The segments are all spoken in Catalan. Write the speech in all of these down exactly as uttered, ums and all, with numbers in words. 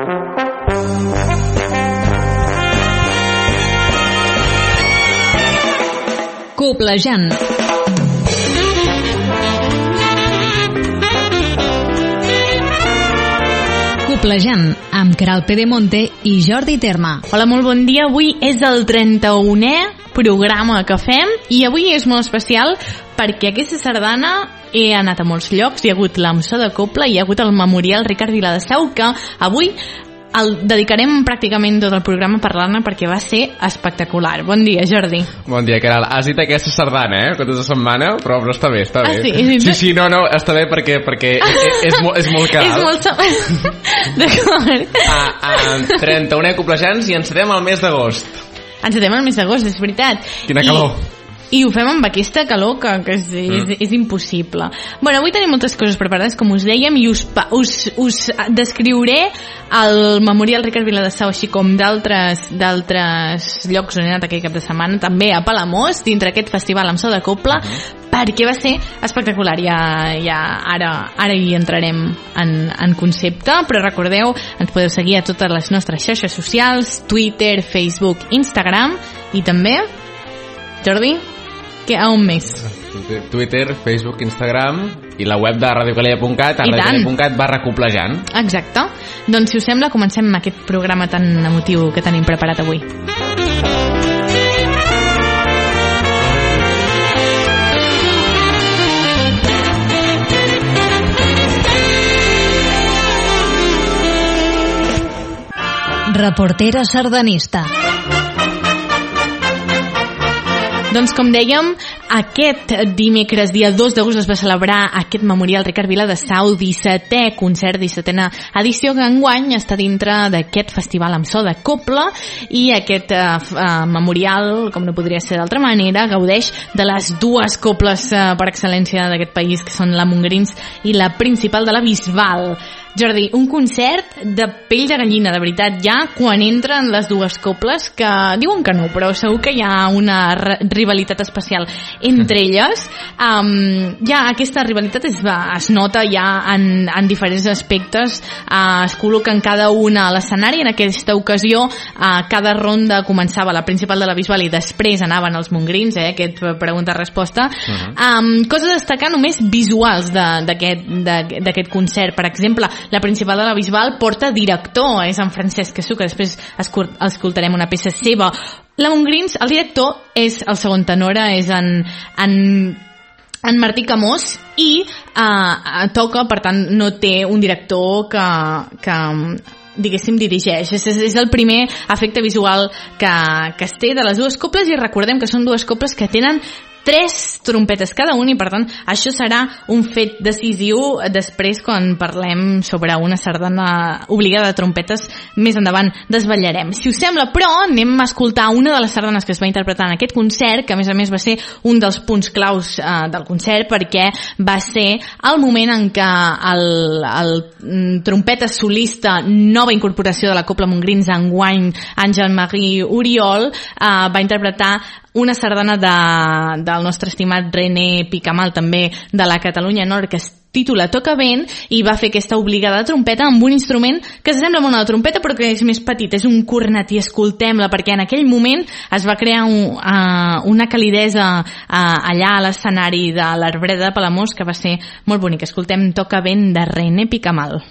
Coplejant. Coplejant, amb Queralt Pedemonte i Jordi Terma. Hola, molt bon dia. Avui és el trenta-unè programa que fem i avui és molt especial perquè aquesta sardana he anat a molts llocs. Hi ha hagut l'Amsó de Copla, hi ha hagut el Memorial Ricard Viladesau, que avui el dedicarem pràcticament tot el programa a parlar-ne perquè va ser espectacular. Bon dia, Jordi. Bon dia, Queralt. Has dit aquesta sardana, eh? Aquesta setmana, però, però està bé, està bé. Ah, sí? Sí, sí, no, no, està bé perquè, perquè és, és, molt, és molt Queralt. És molt... D'acord. Ah, ah, trenta-unè Coplejants i encetem el mes d'agost. Encetem el mes d'agost, és veritat. Quina calor. I... I ho fem amb aquesta calor que, que és, mm. és, és impossible. Bueno, avui tenim moltes coses preparades, com us dèiem, i us, us, us descriuré el Memorial Ricard Viladesau, així com d'altres d'altres llocs on he anat aquell cap de setmana, també a Palamós, dintre aquest festival amb so de Copla, mm-hmm. perquè va ser espectacular. Ja, ja ara, ara hi entrarem en, en concepte, però recordeu, ens podeu seguir a totes les nostres xarxes socials, Twitter, Facebook, Instagram, i també, Jordi, que a on més? Twitter, Facebook, Instagram i la web de radio calella punt cat, a radio calella punt cat barra coplejant. Exacte. Doncs si us sembla, comencem amb aquest programa tan emotiu que tenim preparat avui. Reportera sardanista. Doncs com dèiem, aquest dimecres, dia dos d'agost, es va celebrar aquest Memorial Ricard Viladesau, dissetè concert, dissetena edició, que enguany està dintre d'aquest festival amb so de Copla, i aquest uh, uh, memorial, com no podria ser d'altra manera, gaudeix de les dues coples uh, per excel·lència d'aquest país, que són la Montgrins i la Principal de la Bisbal. Jordi, un concert de pell de gallina, de veritat, ja quan entren les dues coples, que diuen que no, però segur que hi ha una rivalitat especial entre elles. Um, ja aquesta rivalitat es, va, es nota ja en, en diferents aspectes. Uh, es col·loquen cada una a l'escenari. En aquesta ocasió, uh, cada ronda començava la Principal de la Bisbal i després anaven els Montgrins, eh, aquest pregunta-resposta. Uh-huh. Um, coses a destacar només visuals d'aquest concert. Per exemple, la Principal de la Bisbal porta director, és en Francesc Cassú, que després escoltarem una peça seva. La Montgrins, el director és el segon tenora, és en, en, en Martí Camós, i uh, toca, per tant, no té un director que... que diguéssim, dirigeix. És, és el primer efecte visual que, que es té de les dues coples, i recordem que són dues coples que tenen tres trompetes cada un, i per tant això serà un fet decisiu després quan parlem sobre una sardana obligada de trompetes. Més endavant desvetllarem. Si us sembla, però, anem a escoltar una de les sardanes que es va interpretar en aquest concert, que a més a més va ser un dels punts claus eh, del concert, perquè va ser el moment en què el, el trompeta solista, nova incorporació de la Copla Montgrins enguany, Àngel-Marie Oriol, eh, va interpretar una sardana de, del nostre estimat René Picamal, també de la Catalunya Nord, que es titula Toca vent, i va fer aquesta obligada trompeta amb un instrument que s'assembla molt a la trompeta però que és més petit, és un cornet, i escoltem-la perquè en aquell moment es va crear un, uh, una calidesa uh, allà a l'escenari de l'Arbreda de Palamós que va ser molt bonic. Escoltem Toca vent de René Picamal.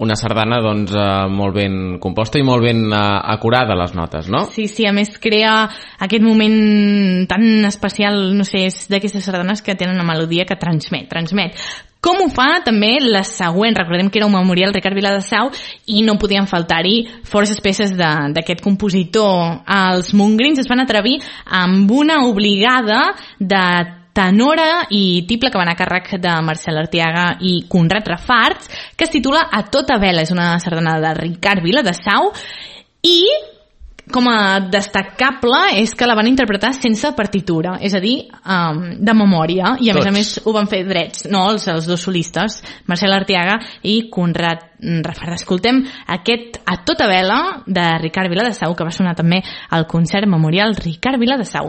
una sardana doncs, uh, molt ben composta i molt ben uh, acurada les notes, no? Sí, sí, a més crea aquest moment tan especial, no sé, és d'aquestes sardanes que tenen una melodia que transmet, transmet. Com ho fa també la següent? Recordem que era un memorial Ricard Viladesau i no podien faltar-hi forces peces d'aquest compositor. Els mongrins es van atrevir amb una obligada de tenora i tiple que van a càrrec de Marcel Artiaga i Conrad Rafarts, que es titula A tota vela. És una sardana de Ricard Viladesau i com a destacable és que la van interpretar sense partitura, és a dir, um, de memòria, i a Tots. més a més ho van fer drets, no, els, els dos solistes, Marcel Artiaga i Conrad Rafart. Escoltem aquest A tota vela de Ricard Viladesau, que va sonar també al concert memorial Ricard Viladesau.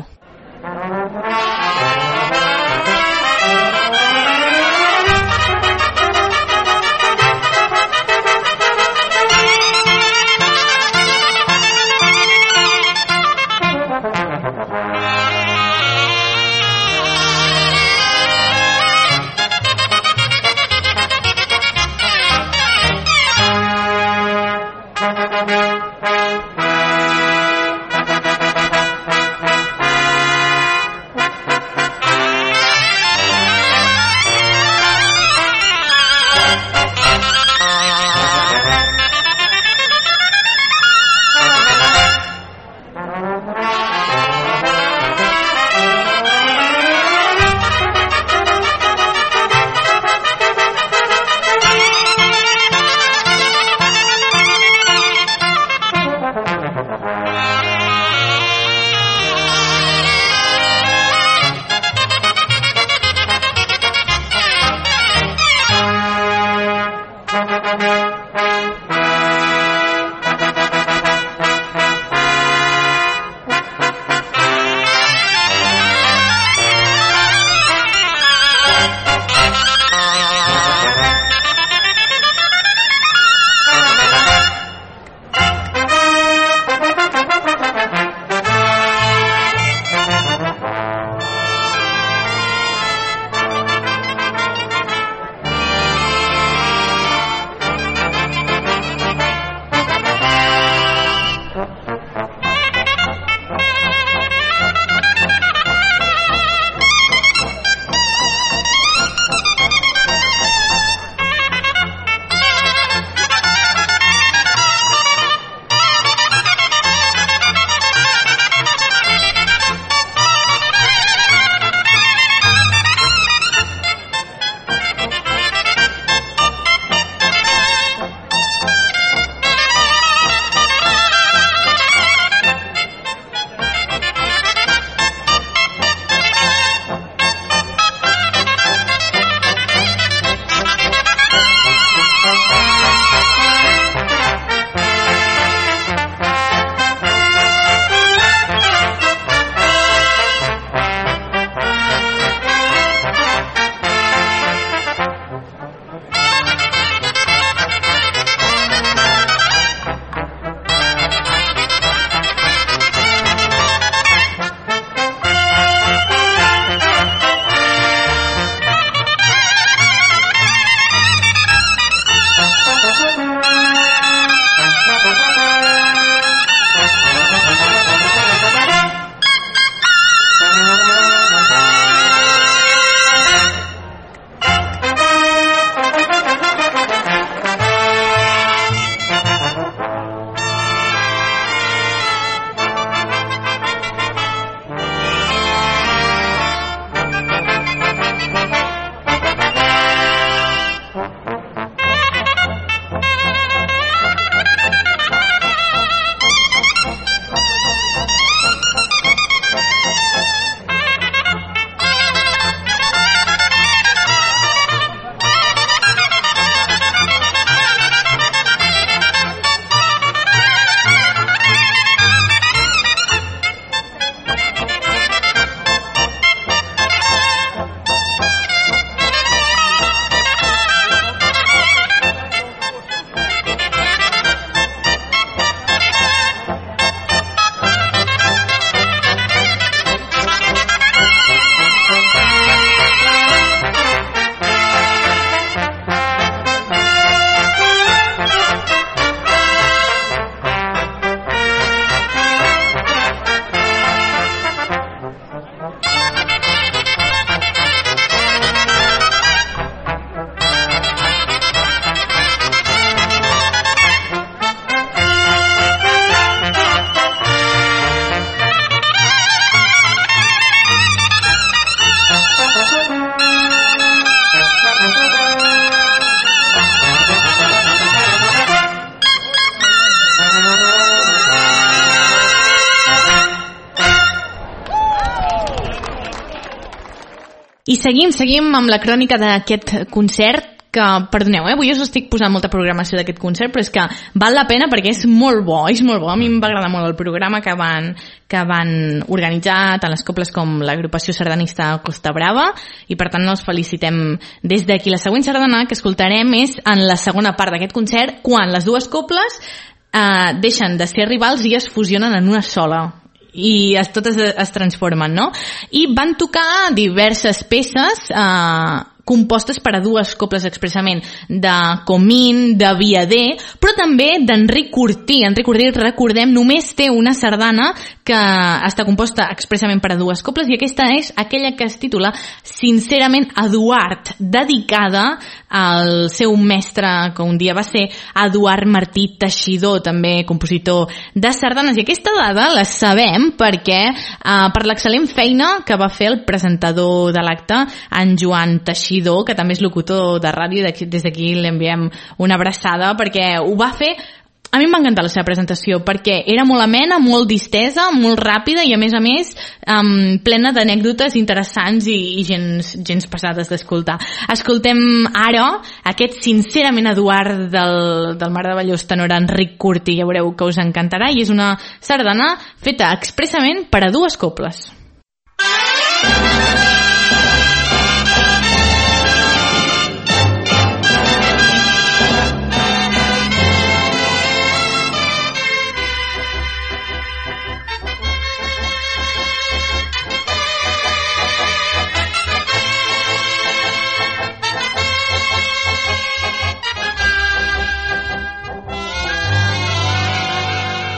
I seguim, seguim amb la crònica d'aquest concert, que, perdoneu, eh, avui us estic posant molta programació d'aquest concert, però és que val la pena perquè és molt bo, és molt bo. A mi em va agradar molt el programa que van, que van organitzar tant les cobles com l'agrupació sardanista Costa Brava, i per tant els felicitem des d'aquí. La següent sardana que escoltarem és en la segona part d'aquest concert, quan les dues cobles eh, deixen de ser rivals i es fusionen en una sola. I es, totes es transformen, no? I van tocar diverses peces eh, compostes per a dues cobles expressament, de Comín, de Viader, però també d'Enric Cortí. Enric Cortí, recordem, només té una sardana que està composta expressament per a dues cobles, i aquesta és aquella que es titula Sincerament Eduard, dedicada al seu mestre, que un dia va ser Eduard Martí Teixidor, també compositor de sardanes. I aquesta dada la sabem perquè eh, per l'excel·lent feina que va fer el presentador de l'acte, en Joan Teixidor, que també és locutor de ràdio, des d'aquí li enviem una abraçada, perquè ho va fer. A mi em va encantar la seva presentació, perquè era molt amena, molt distesa, molt ràpida i a més a més um, plena d'anècdotes interessants i, i gens, gens passades d'escoltar. Escoltem ara aquest Sincerament Eduard del, del Mar de Ballós tenor Enric Cortí, ja veureu que us encantarà, i és una sardana feta expressament per a dues cobles.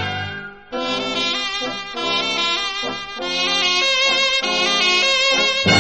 Bye.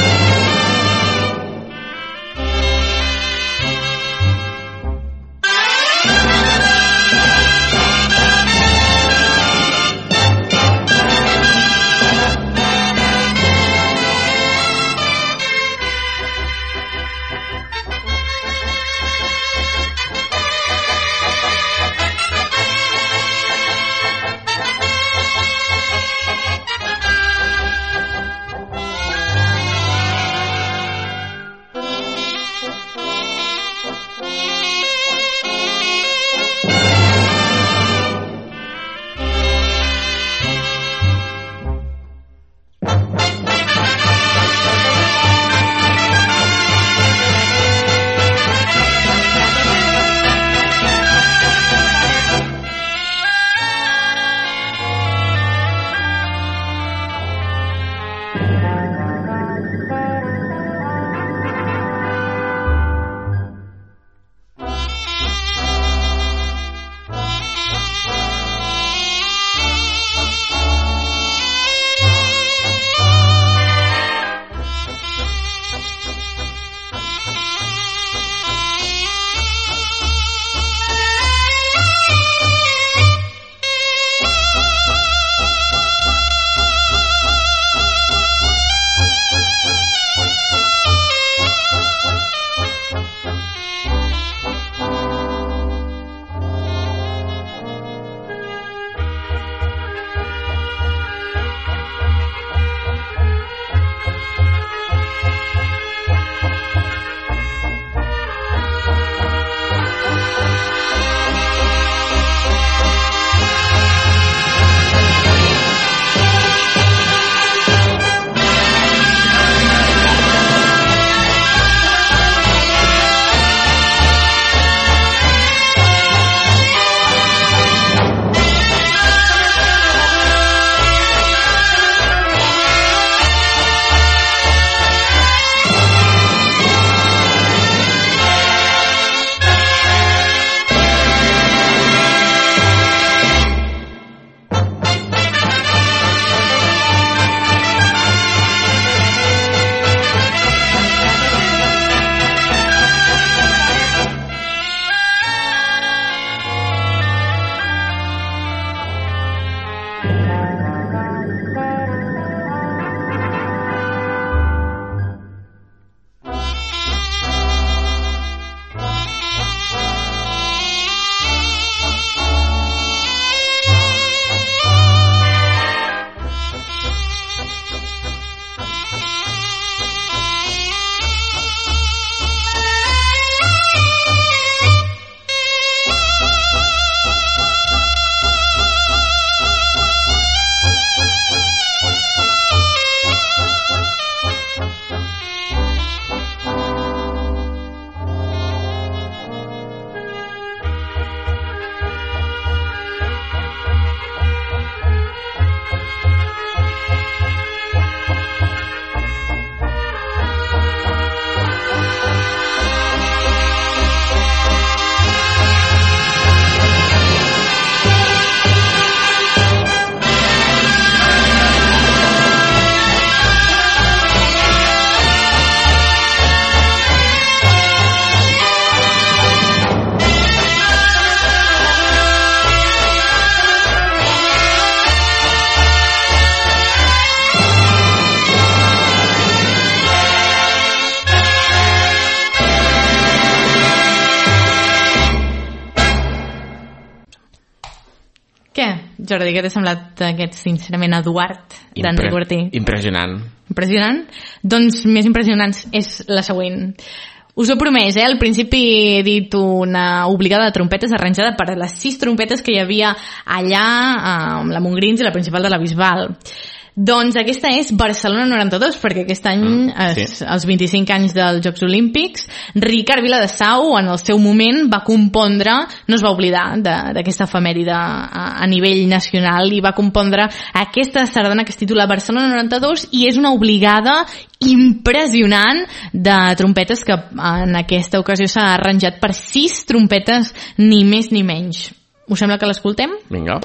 Què, Jordi, què t'ha semblat aquest, sincerament, Eduard d'Enric Ortí? Impressionant. Impressionant? Doncs més impressionant és la següent. Us ho he promès, eh? Al principi he dit una obligada de trompetes arranjada per a les sis trompetes que hi havia allà amb la Montgrins i la principal de la Bisbal. Doncs aquesta és Barcelona noranta-dos, perquè aquest any, mm, sí. es, els vint-i-cinc anys dels Jocs Olímpics, Ricard Viladesau, en el seu moment, va compondre, no es va oblidar d'aquesta efemèride a, a nivell nacional, i va compondre aquesta sardana que es titula Barcelona noranta-dos, i és una obligada impressionant de trompetes que en aquesta ocasió s'ha arranjat per sis trompetes, ni més ni menys. Us sembla que l'escoltem? Vinga.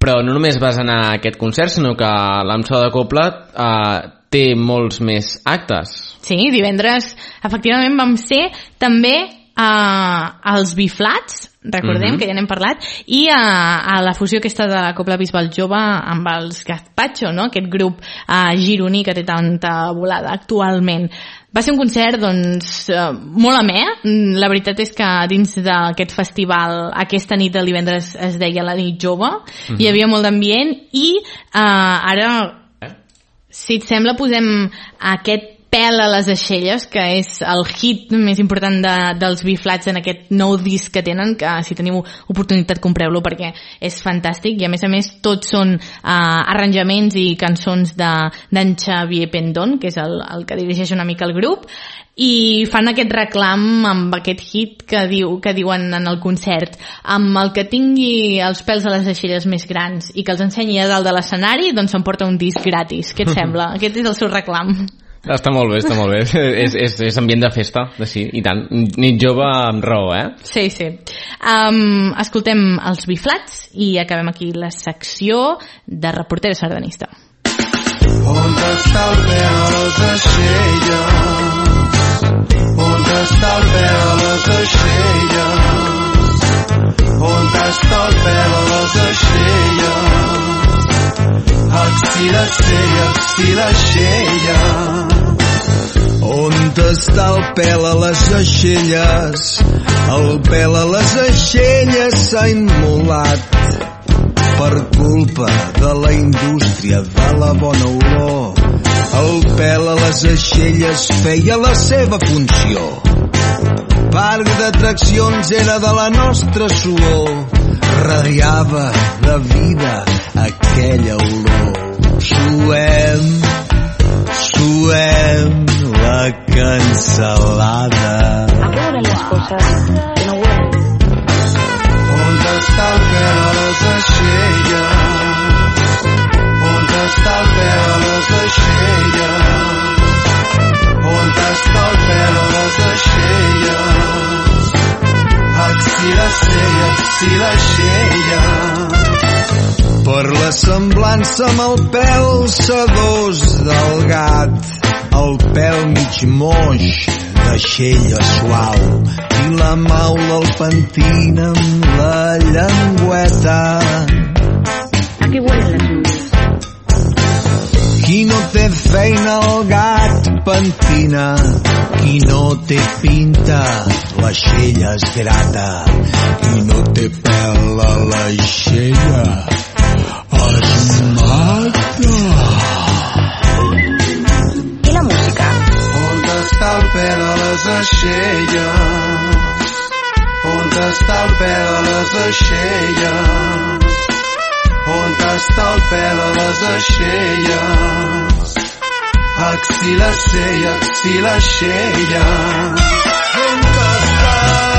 Però no només vas anar a aquest concert, sinó que l'Amsó de Copla eh, té molts més actes. Sí, divendres efectivament vam ser també Uh, als Biflats, recordem mm-hmm. que ja n'hem parlat, i uh, a la fusió aquesta de la Copla Bisbal Jove amb els Gazpacho, no? Aquest grup uh, gironí que té tanta volada actualment. Va ser un concert, doncs, uh, molt amè. La veritat és que dins d'aquest festival, aquesta nit del divendres es deia la nit jove, mm-hmm. hi havia molt d'ambient i uh, ara, si et sembla, posem aquest Pèl a les aixelles, que és el hit més important de, dels Biflats en aquest nou disc que tenen, que si teniu oportunitat compreu-lo perquè és fantàstic i a més a més tots són uh, arranjaments i cançons d'en Xavier Pendón, que és el, el que dirigeix una mica el grup, i fan aquest reclam amb aquest hit que diu que diuen en el concert: amb el que tingui els pèls a les aixelles més grans i que els ensenyi a dalt de l'escenari, doncs s'emporta un disc gratis. Què et sembla? Aquest és el seu reclam. Està molt bé, està molt bé. és, és, és ambient de festa, de sí, i tant. Nit jove amb raó, eh? Sí, sí. Um, escoltem els Biflats i acabem aquí la secció de reportera sardanista. On està el pèl a les aixelles? On està el pèl a les aixelles? On està el pèl a les aixelles? Axila xella, axila xella. On està el pèl a les aixelles? El pèl a les aixelles s'ha immolat per culpa de la indústria de la bona olor. El pèl a les aixelles feia la seva funció. Parc d'atraccions era de la nostra suor. Radiava de vida aquella olor. Suem, suem la cansalada. Ahora las cosas que no huelen. On està el pèl a les aixelles? On està el pèl a les aixelles? On està el pèl a les axelles? Axila xella, axila xella. Per la semblança amb el pèl sedós del gat, el pèl mig moix de xella suau i la maula el pentina amb la llengüeta. ¿A qué huelen las uñas? Qui no té feina el gat pentina, qui no té pinta l'aixella es grata, qui no té pèl a l'aixella es mata. ¿Y la música? On està el pèl a les aixelles? On està el pèl a les aixelles? On està el pèl a les aixelles? Axila xella, axila xella. On està?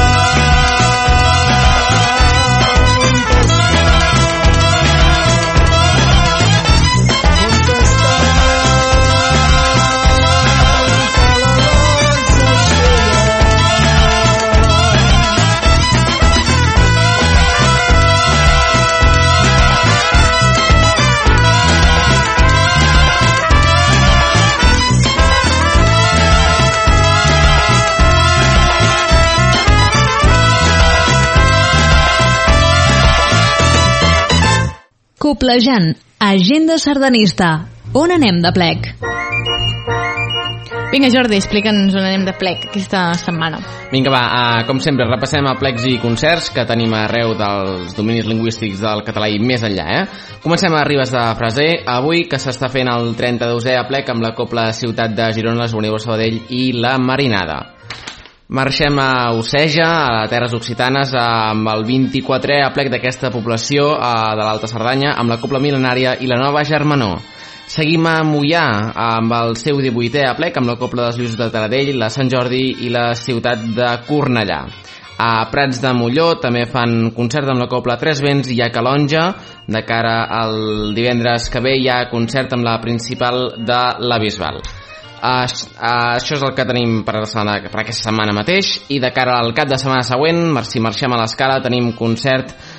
Coplejant, agenda sardanista. On anem de plec? Vinga, Jordi, explica'ns on anem de plec aquesta setmana. Vinga, va, uh, com sempre, repassem a plecs i concerts que tenim arreu dels dominis lingüístics del català i més enllà, eh? Comencem a Ribes de Freser, avui que s'està fent el trenta-dosè aplec amb la Copla Ciutat de Girona, les Juvenils de Sabadell i la Marinada. Marxem a Oceja, a Terres Occitanes, amb el vint-i-quatrè aplec d'aquesta població de l'Alta Cerdanya, amb la Copla Mil·lenària i la Nova Germanor. Seguim a Moià, amb el seu divuitè aplec, amb la Copla dels Lluços de Taradell, la Sant Jordi i la ciutat de Cornellà. A Prats de Molló també fan concert amb la Copla Tres Vents i a Calonja. De cara al divendres que ve hi ha concert amb la principal de la Bisbal. Uh, uh, això és el que tenim per, la setmana, per aquesta setmana mateix, i de cara al cap de setmana següent, si marxem a l'Escala, tenim concert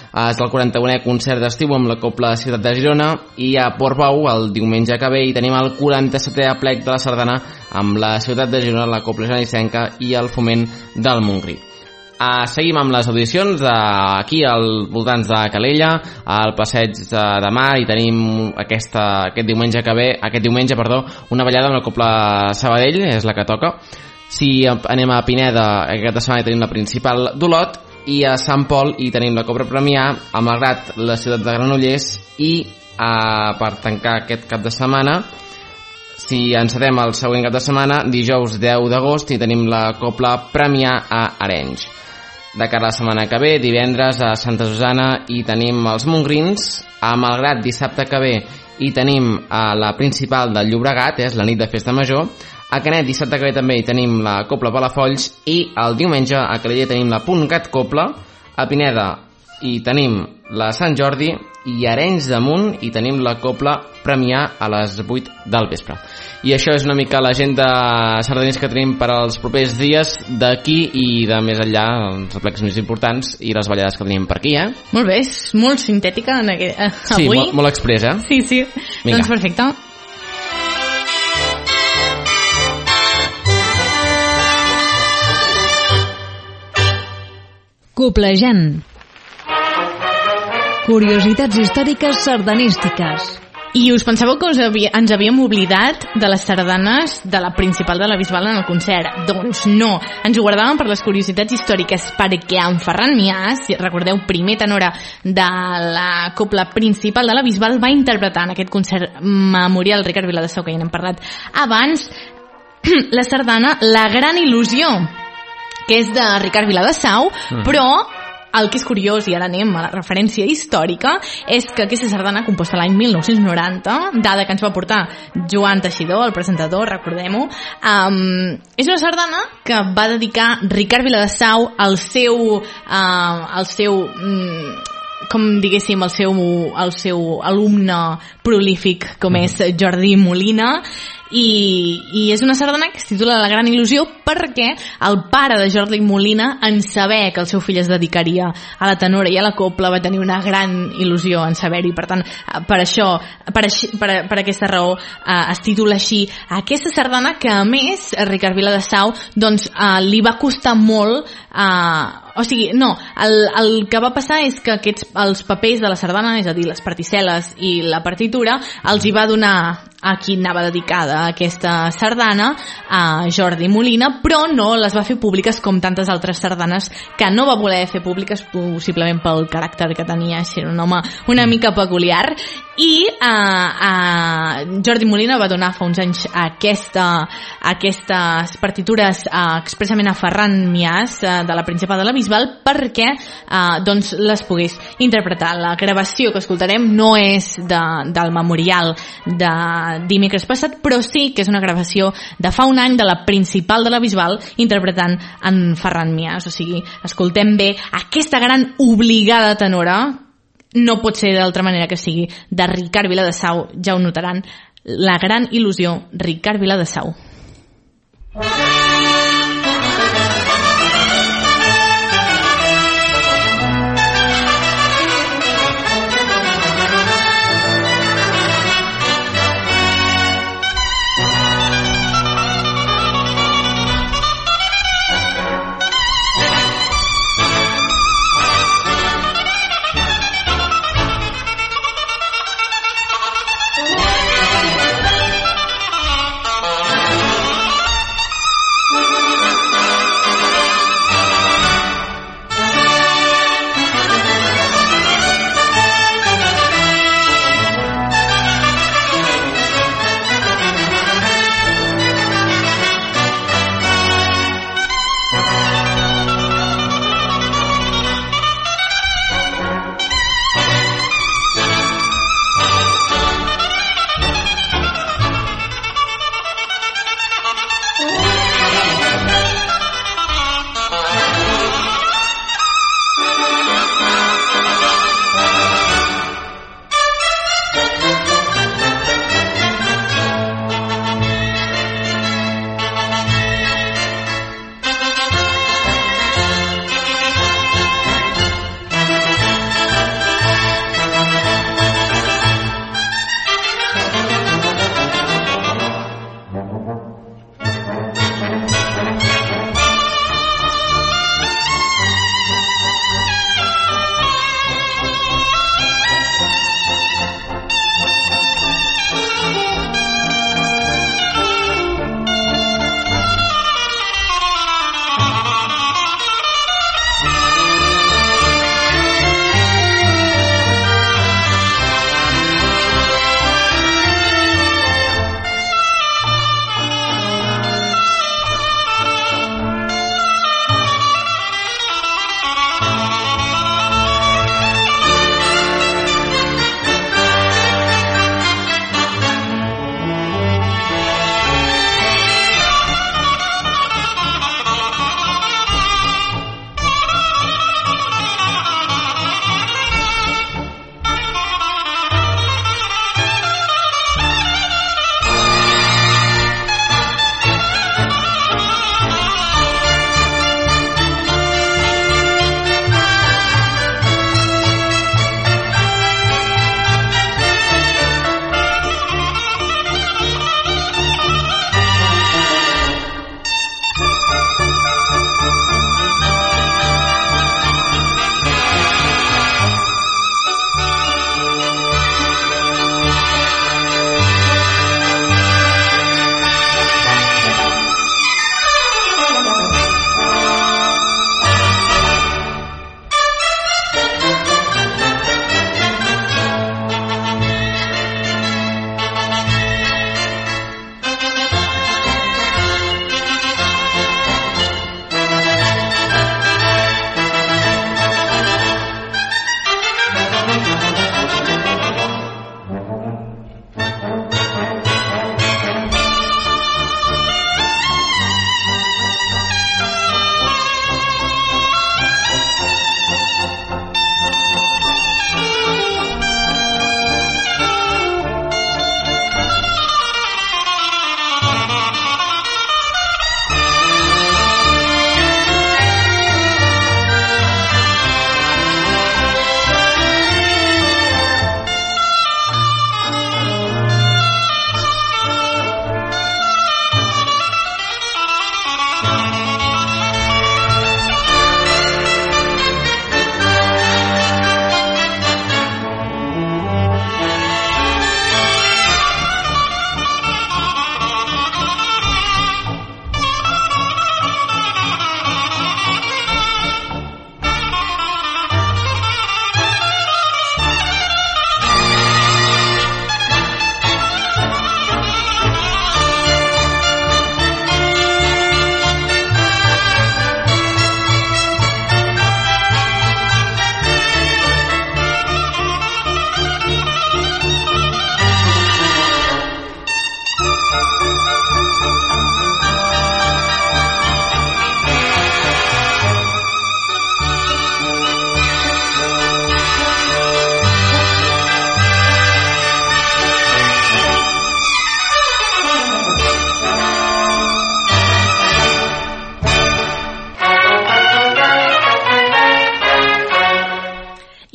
és el quaranta-unè concert d'estiu amb la Cobla Ciutat de Girona, i a Portbou el diumenge que ve hi tenim el quaranta-setè aplec de la Sardana amb la Ciutat de Girona, la Cobla Genissenca i el Foment del Montgrí. Uh, seguim amb les audicions uh, aquí al voltants de Calella, al passeig de, de Mar, i tenim aquesta, aquest diumenge que ve aquest diumenge, perdó, una ballada amb la Cobla Sabadell, és la que toca. Si anem a Pineda, aquesta setmana tenim la Principal d'Olot, i a Sant Pol hi tenim la Cobla Premià, a Malgrat la ciutat de Granollers, i uh, per tancar aquest cap de setmana, si encetem el següent cap de setmana, dijous deu d'agost, hi tenim la Cobla Premià a Arenys. De cara a la setmana que ve, divendres a Santa Susana hi tenim els Mongrins, a Malgrat dissabte que ve hi tenim a la Principal del Llobregat, és la nit de festa major, a Canet dissabte que ve també hi tenim la Cobla Palafolls, i el diumenge a Calella tenim la Punt Gat Cobla, a Pineda hi tenim la Sant Jordi, i a Arenys de Munt hi tenim la Cobla Premià a les vuit del vespre. I això és una mica l'agenda sardanista que tenim per als propers dies d'aquí i de més enllà, els aplecs més importants i les ballades que tenim per aquí, eh? Molt bé, és molt sintètica en aquest, eh, avui. Sí, molt, molt express, eh? Sí, sí. Vinga. Doncs perfecte. Coplejant. Curiositats històriques sardanístiques. I us pensàveu que us havia, ens havíem oblidat de les sardanes de la Principal de la Bisbal en el concert? Doncs no, ens ho guardàvem per les curiositats històriques, perquè en Ferran Miàs, recordeu, primer tenora de la Cobla Principal de la Bisbal, va interpretar en aquest concert memorial Ricard Viladesau, que ja n'hem parlat abans, la sardana La Gran Il·lusió, que és de Ricard Viladesau, mm. però el que és curiós, i ara anem a la referència històrica, és que aquesta sardana, composta l'any mil nou-cents noranta, dada que ens va portar Joan Teixidor, el presentador, recordem-ho, um, és una sardana que va dedicar Ricard Viladesau al seu, uh, al seu um, com diguéssim, el seu, el seu alumne prolífic, com és Jordi Molina, i, i és una sardana que es titula La Gran Il·lusió perquè el pare de Jordi Molina, en saber que el seu fill es dedicaria a la tenora i a la cobla, va tenir una gran il·lusió en saber-hi. Per tant, per això, per, així, per, per aquesta raó, eh, es titula així aquesta sardana, que a més Ricard Viladesau doncs, eh, li va costar molt, eh, o sigui, no, el, el que va passar és que aquests, els papers de la sardana, és a dir, les particel·les i la partitura, els hi va donar a qui anava dedicada a aquesta sardana, a Jordi Molina, però no les va fer públiques com tantes altres sardanes que no va voler fer públiques, possiblement pel caràcter que tenia, si era un home una mica peculiar, i a, a Jordi Molina va donar fa uns anys aquesta, aquestes partitures a, expressament a Ferran Miàs, de la Principal de la Bisbal, perquè a, doncs les pogués interpretar. La gravació que escoltarem no és de, del memorial de dimecres passat, però sí que és una gravació de fa un any de la Principal de la Bisbal interpretant en Ferran Miàs. O sigui, escoltem bé aquesta gran obligada tenora, no pot ser d'altra manera que sigui de Ricard Viladesau, ja ho notaran, La Gran Il·lusió, Ricard Viladesau.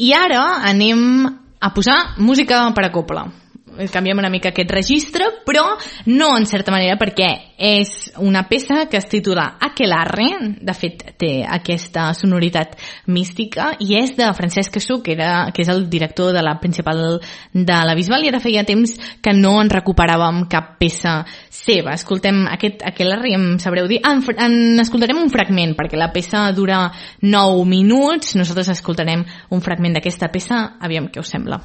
I ara anem a posar música per a copla. Canviem una mica aquest registre, però no en certa manera, perquè és una peça que es titula Aquelarre, de fet té aquesta sonoritat mística, i és de Francesc Cassú, que, era, que és el director de la principal de la Bisbal, i ara feia temps que no en recuperàvem cap peça seva. Escoltem aquest Aquelarre i em sabreu dir... Ah, en, en escoltarem un fragment, perquè la peça dura nou minuts, nosaltres escoltarem un fragment d'aquesta peça, aviam què us sembla.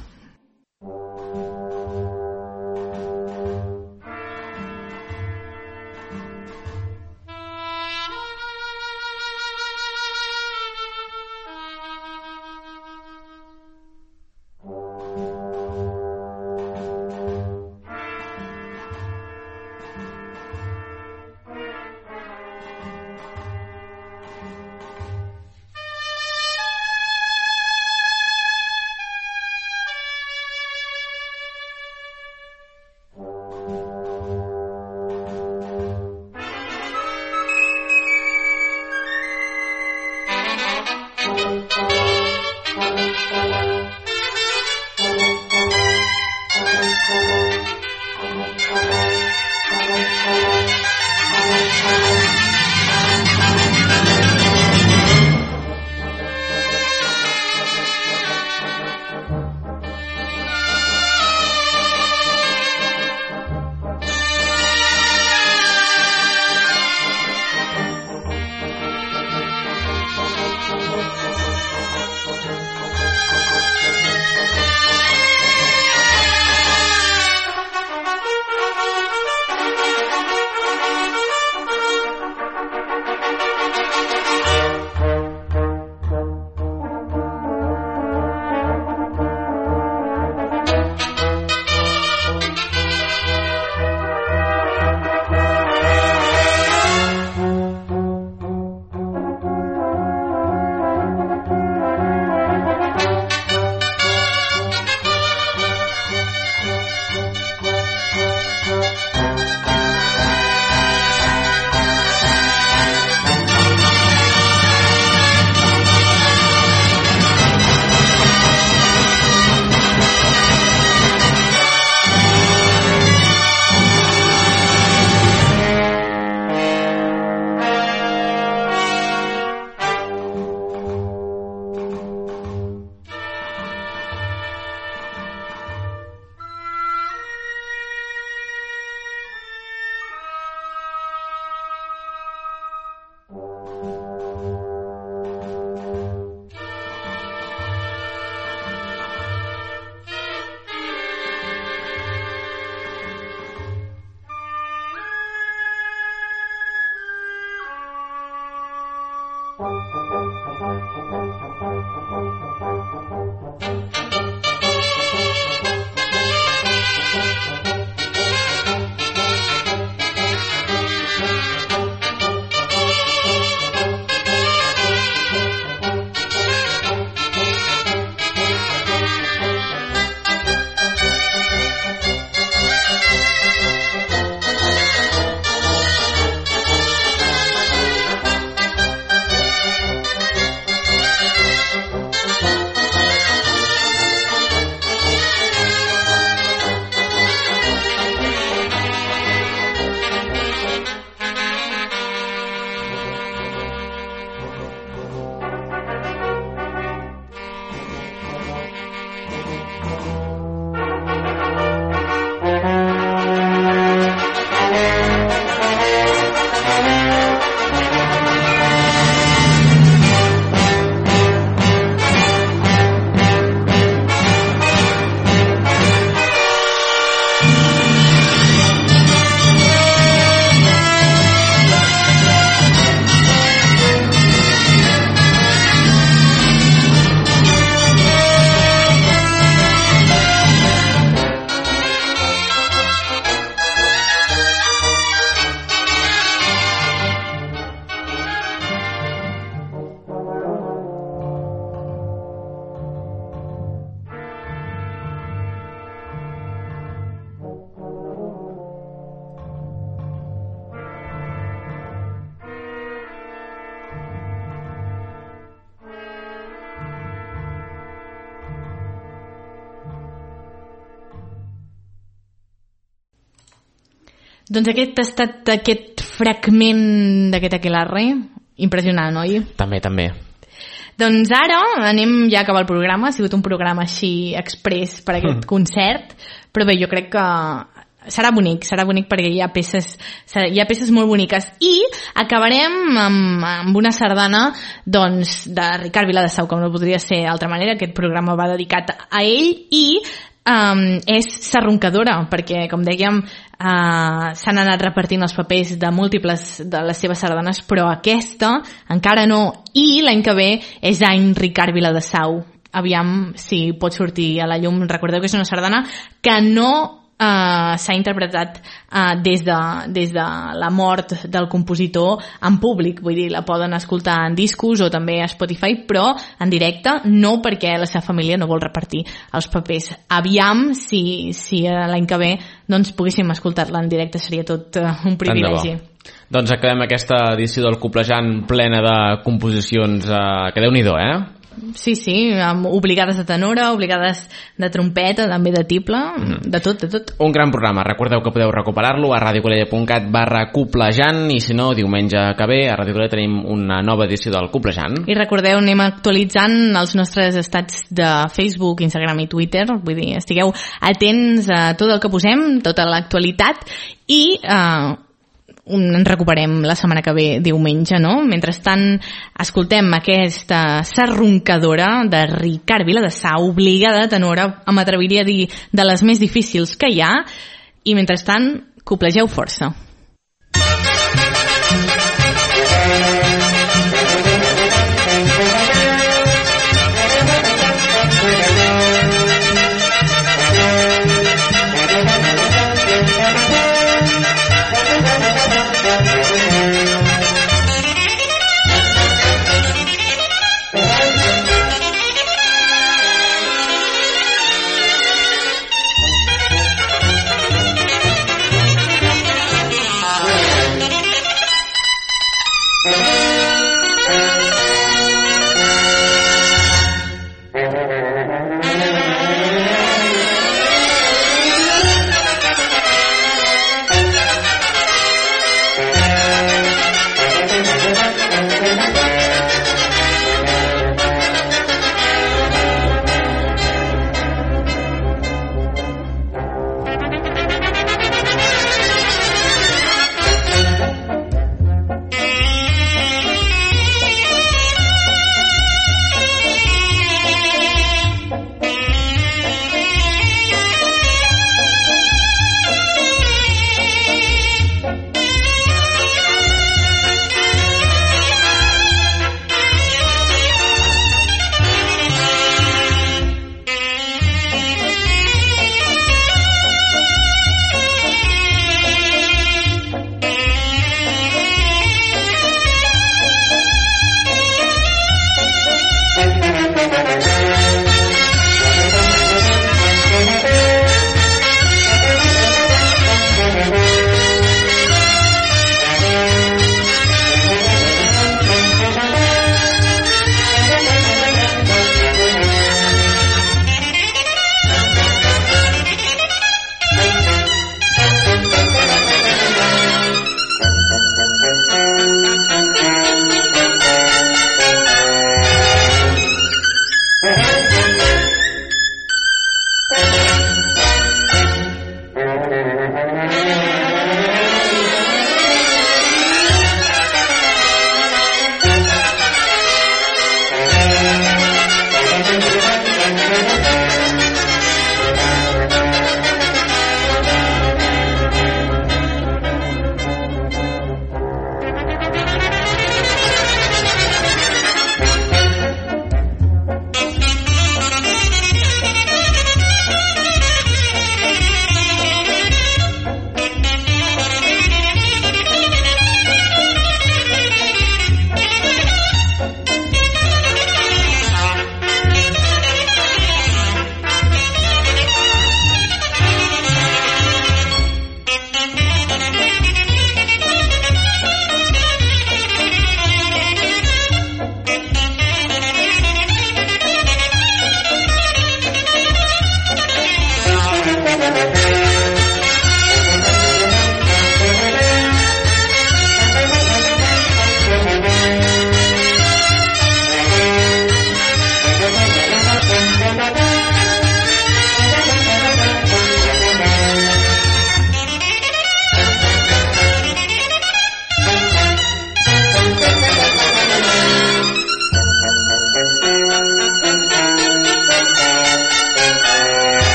Doncs aquest ha estat aquest fragment d'aquest aquelarre. Impressionant, oi? També, també. Doncs ara anem ja a acabar el programa. Ha sigut un programa així express per aquest mm. concert, però bé, jo crec que serà bonic, serà bonic perquè hi ha peces, hi ha peces molt boniques. I acabarem amb, amb una sardana doncs, de Ricard Viladesau, com no podria ser d'altra manera. Aquest programa va dedicat a ell i um, és Sarroncadora, perquè, com dèiem, uh, s'han anat repartint els papers de múltiples de les seves sardanes, però aquesta encara no. I l'any que ve és any Ricard Viladesau. Aviam si pot sortir a la llum. Recordeu que és una sardana que no Uh, s'ha interpretat uh, des, de, des de la mort del compositor en públic, vull dir, la poden escoltar en discos o també a Spotify, però en directe no, perquè la seva família no vol repartir els papers. Aviam si, si l'any que ve doncs poguéssim escoltar-la en directe, seria tot uh, un privilegi. Doncs acabem aquesta edició del Coplejant plena de composicions uh, que Déu-n'hi-do, eh? Sí, sí, obligades de tenora, obligades de trompeta, també de tible, mm. de tot, de tot. Un gran programa. Recordeu que podeu recuperar-lo a radiocolella.cat barra Coplejant i si no, diumenge que ve a Radio Colella tenim una nova edició del Coplejant. I recordeu, anem actualitzant els nostres estats de Facebook, Instagram i Twitter, vull dir, estigueu atents a tot el que posem, tota l'actualitat i eh, en recuperem la setmana que ve diumenge, no? Mentrestant escoltem aquesta Sarroncadora de Ricard Viladesau, obligada de tenora, m'atreviria a dir de les més difícils que hi ha, i mentrestant coplegeu força.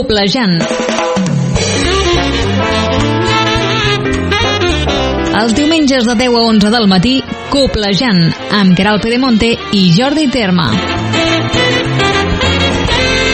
Coplejant. Els diumenges de deu a onze del matí, Coplejant, amb Queralt Pedemonte i Jordi Terma.